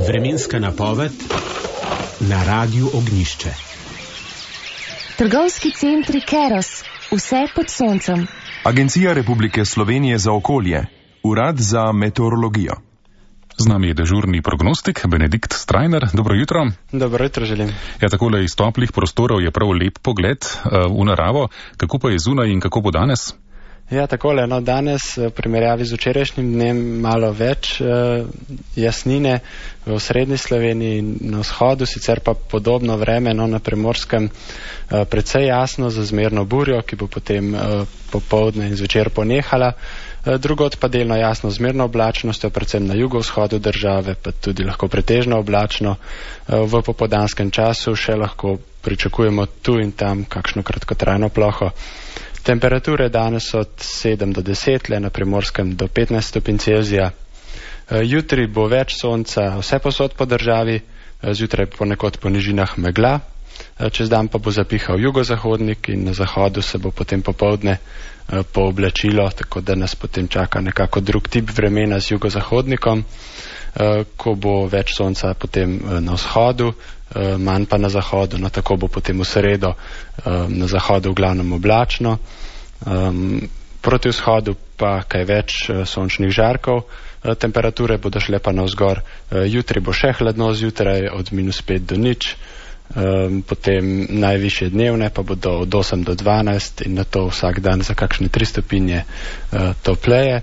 Vremenska napoved na Radiu Ognjišče. Trgovski centri Keros, vse pod soncem. Agencija Republike Slovenije za okolje, Urad za meteorologijo. Z nami je dežurni prognostik Benedikt Strajner. Dobro jutro. Dobro jutro želim. Ja, takole iz toplih prostorov je prav lep pogled v naravo. Kako pa je zunaj in kako bo danes? Ja, takole, danes v primerjavi z včerajšnjim dnem malo več jasnine v srednji Sloveniji in na vzhodu, sicer pa podobno vreme, na Primorskem precej jasno za zmerno burjo, ki bo potem popoldne in zvečer ponehala. Drugod pa delno jasno zmerno oblačnostjo, predvsem na jugovzhodu države, pa tudi lahko pretežno oblačno. V popoldanskem času še lahko pričakujemo tu in tam kakšno kratkotrajno ploho. Temperature danes od 7 do 10, le na Primorskem do 15 stopinj Celzija. Jutri bo več sonca vse posod po državi, zjutraj ponekod po nižinah megla, čez dan pa bo zapihal jugozahodnik in na zahodu se bo potem popoldne pooblačilo, tako da nas potem čaka nekako drug tip vremena z jugozahodnikom, ko bo več sonca potem na vzhodu, manj pa na zahodu, tako bo potem v sredo na zahodu v glavnem oblačno, proti vzhodu pa kaj več sončnih žarkov, temperature bodo šle pa navzgor, jutri bo še hladno zjutraj od -5 do 0, potem najvišje dnevne pa bodo od 8 do 12 in na to vsak dan za kakšne 3 stopinje topleje.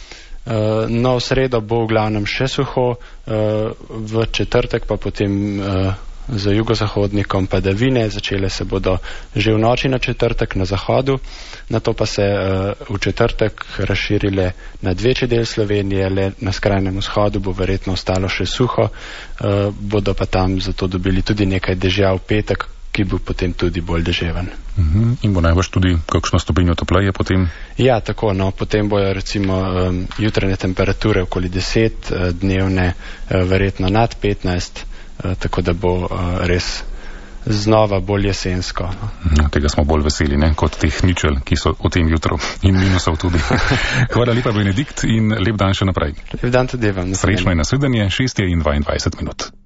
V sredo bo v glavnem še suho, v četrtek pa potem za jugozahodnikom padavine, začele se bodo že v noči na četrtek na zahodu, nato pa se v četrtek razširile na večji del Slovenije, le na skrajnem vzhodu bo verjetno ostalo še suho, bodo pa tam zato dobili tudi nekaj dežja v petek, ki bo potem tudi bolj deževen. In bo najbrž tudi kakšno stopinjo topleje potem? Ja, tako, potem bojo recimo jutranje temperature okoli 10, dnevne verjetno nad 15, tako da bo res znova bolj jesensko. Tega smo bolj veseli, kot teh ničel, ki so v tem jutru in minusov tudi. Hvala lepa, Benedikt, in lep dan še naprej. Lep dan tudi vam. Srečno in nasvidenje, 6:22 minut.